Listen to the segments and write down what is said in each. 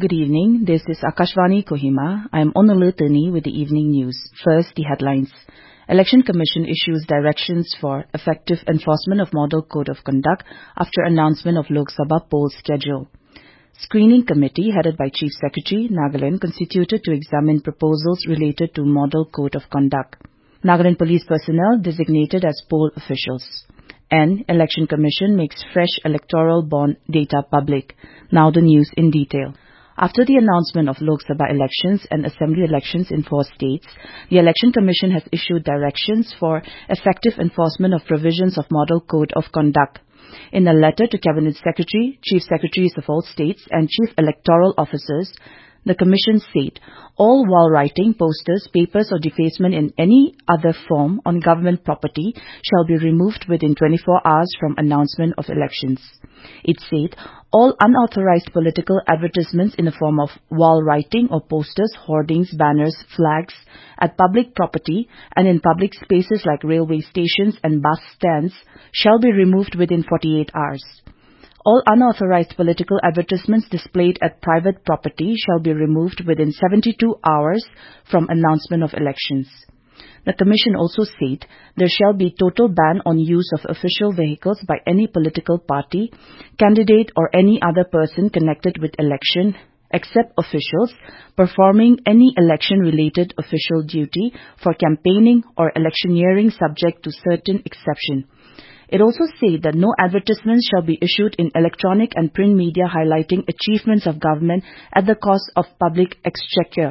Good evening. This is Akashvani Kohima. I am Onulutani with the evening news. First, the headlines. Election Commission issues directions for effective enforcement of Model Code of Conduct after announcement of Lok Sabha poll schedule. Screening Committee headed by Chief Secretary Nagaland constituted to examine proposals related to Model Code of Conduct. Nagaland Police personnel designated as poll officials. And Election Commission makes fresh electoral bond data public. Now the news in detail. After the announcement of Lok Sabha elections and Assembly elections in 4 states, the Election Commission has issued directions for effective enforcement of provisions of Model Code of Conduct. In a letter to Cabinet Secretary, Chief Secretaries of all states and Chief Electoral Officers, the Commission said, all while writing, posters, papers or defacement in any other form on government property shall be removed within 24 hours from announcement of elections. It said, all unauthorized political advertisements in the form of wall writing or posters, hoardings, banners, flags at public property and in public spaces like railway stations and bus stands shall be removed within 48 hours. All unauthorized political advertisements displayed at private property shall be removed within 72 hours from announcement of elections. The Commission also said there shall be total ban on use of official vehicles by any political party, candidate or any other person connected with election, except officials performing any election-related official duty for campaigning or electioneering subject to certain exception. It also said that no advertisements shall be issued in electronic and print media highlighting achievements of government at the cost of public exchequer.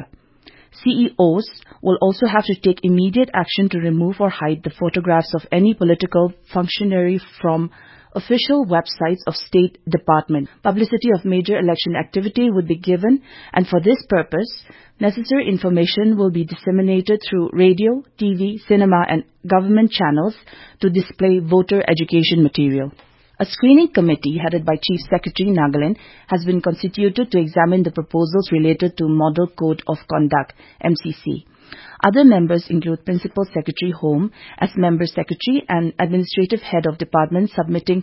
CEOs will also have to take immediate action to remove or hide the photographs of any political functionary from official websites of State Department. Publicity of major election activity would be given, and for this purpose, necessary information will be disseminated through radio, TV, cinema and government channels to display voter education material. A screening committee headed by Chief Secretary Nagaland has been constituted to examine the proposals related to Model Code of Conduct, MCC. Other members include Principal Secretary Home as Member Secretary and Administrative Head of Department submitting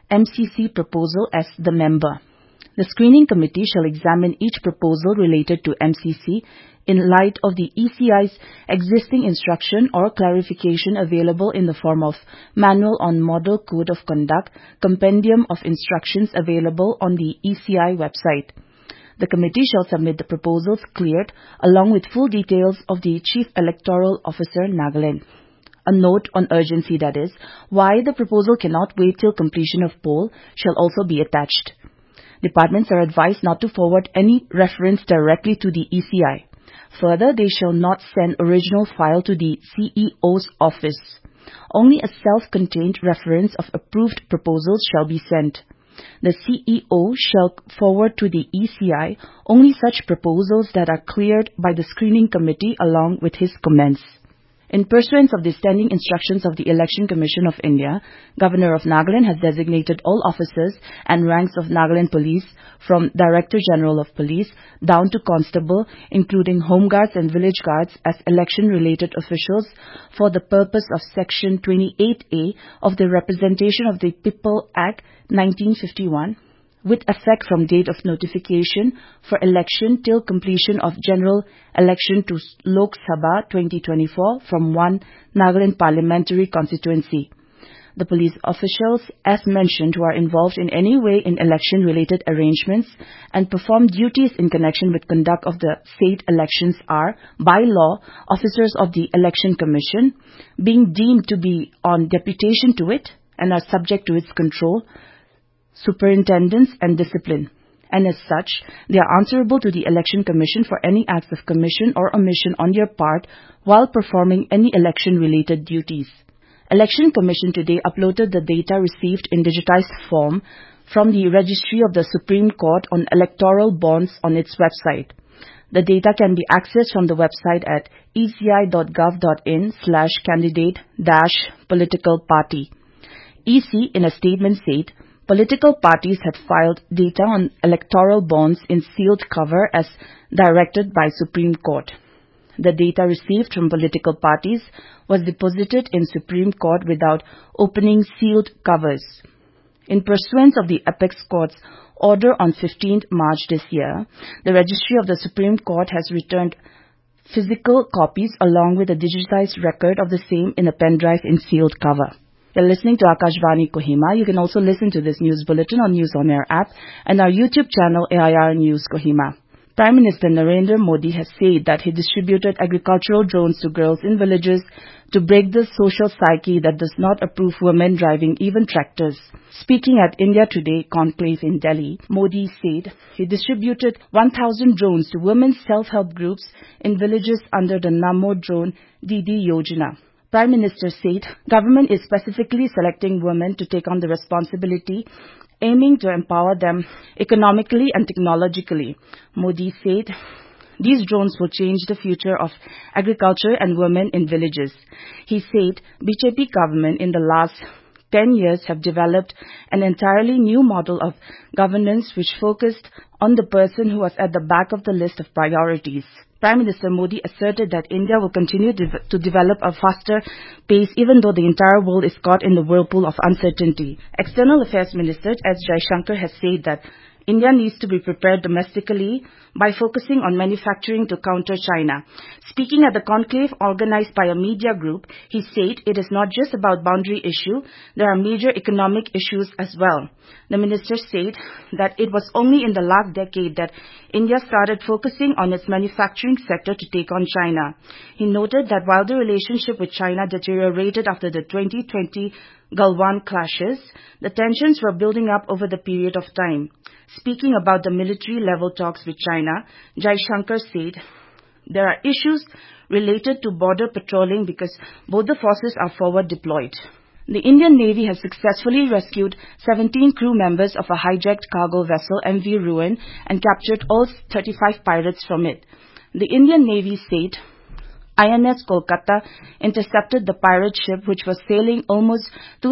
MCC proposal as the member. The screening committee shall examine each proposal related to MCC in light of the ECI's existing instruction or clarification available in the form of Manual on Model Code of Conduct, Compendium of Instructions available on the ECI website. The committee shall submit the proposals cleared along with full details of the Chief Electoral Officer Nagaland. A note on urgency, that is, why the proposal cannot wait till completion of poll shall also be attached. Departments are advised not to forward any reference directly to the ECI. Further, they shall not send original file to the CEO's office. Only a self-contained reference of approved proposals shall be sent. The CEO shall forward to the ECI only such proposals that are cleared by the screening committee along with his comments. In pursuance of the standing instructions of the Election Commission of India, Governor of Nagaland has designated all officers and ranks of Nagaland Police from Director General of Police down to Constable, including Home Guards and Village Guards as election-related officials for the purpose of Section 28A of the Representation of the People Act 1951, with effect from date of notification for election till completion of general election to Lok Sabha 2024 from 1 Nagaland Parliamentary Constituency. The police officials, as mentioned, who are involved in any way in election-related arrangements and perform duties in connection with conduct of the state elections are, by law, officers of the Election Commission, being deemed to be on deputation to it and are subject to its control, superintendence and discipline, and as such, they are answerable to the Election Commission for any acts of commission or omission on their part while performing any election-related duties. Election Commission today uploaded the data received in digitized form from the Registry of the Supreme Court on electoral bonds on its website. The data can be accessed from the website at eci.gov.in/candidate-political party. EC in a statement said, political parties had filed data on electoral bonds in sealed cover as directed by Supreme Court. The data received from political parties was deposited in Supreme Court without opening sealed covers. In pursuance of the Apex Court's order on 15th March this year, the Registry of the Supreme Court has returned physical copies along with a digitized record of the same in a pen drive in sealed cover. You're listening to Akashvani Kohima. You can also listen to this news bulletin on News On Air app and our YouTube channel AIR News Kohima. Prime Minister Narendra Modi has said that he distributed agricultural drones to girls in villages to break the social psyche that does not approve women driving even tractors. Speaking at India Today conclave in Delhi, Modi said he distributed 1,000 drones to women's self-help groups in villages under the Namo Drone Didi Yojana. Prime Minister said government is specifically selecting women to take on the responsibility, aiming to empower them economically and technologically. Modi said these drones will change the future of agriculture and women in villages. He said BJP government in the last 10 years have developed an entirely new model of governance which focused on the person who was at the back of the list of priorities. Prime Minister Modi asserted that India will continue to develop a faster pace even though the entire world is caught in the whirlpool of uncertainty. External Affairs Minister S. Jaishankar has said that India needs to be prepared domestically by focusing on manufacturing to counter China. Speaking at the conclave organized by a media group, he said it is not just about boundary issue, there are major economic issues as well. The minister said that it was only in the last decade that India started focusing on its manufacturing sector to take on China. He noted that while the relationship with China deteriorated after the 2020 Galwan clashes, the tensions were building up over the period of time. Speaking about the military-level talks with China, Jaishankar said, there are issues related to border patrolling because both the forces are forward deployed. The Indian Navy has successfully rescued 17 crew members of a hijacked cargo vessel MV Ruin and captured all 35 pirates from it. The Indian Navy said INS Kolkata intercepted the pirate ship which was sailing almost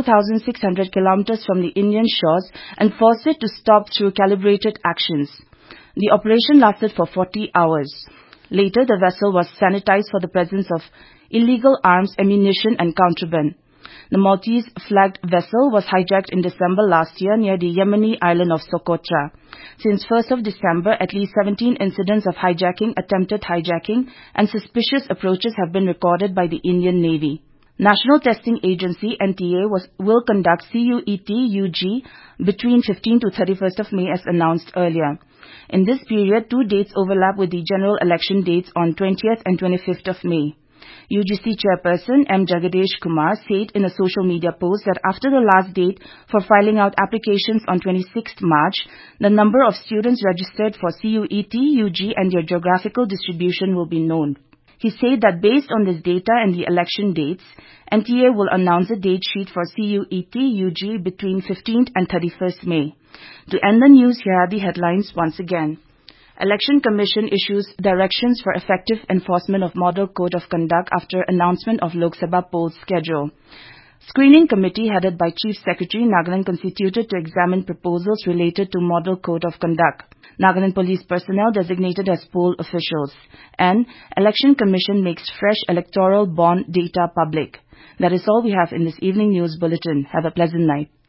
2,600 kilometers from the Indian shores and forced it to stop through calibrated actions. The operation lasted for 40 hours. Later, the vessel was sanitized for the presence of illegal arms, ammunition and contraband. The Maltese-flagged vessel was hijacked in December last year near the Yemeni island of Socotra. Since 1st of December, at least 17 incidents of hijacking, attempted hijacking, and suspicious approaches have been recorded by the Indian Navy. National Testing Agency (NTA) will conduct CUET-UG between 15 to 31st of May as announced earlier. In this period, two dates overlap with the general election dates on 20th and 25th of May. UGC Chairperson M. Jagadesh Kumar said in a social media post that after the last date for filing out applications on 26th March, the number of students registered for CUET, UG and their geographical distribution will be known. He said that based on this data and the election dates, NTA will announce a date sheet for CUET, UG between 15th and 31st May. To end the news, here are the headlines once again. Election Commission issues directions for effective enforcement of Model Code of Conduct after announcement of Lok Sabha polls schedule. Screening committee headed by Chief Secretary Nagaland constituted to examine proposals related to Model Code of Conduct. Nagaland police personnel designated as poll officials. And Election Commission makes fresh electoral bond data public. That is all we have in this evening news bulletin. Have a pleasant night.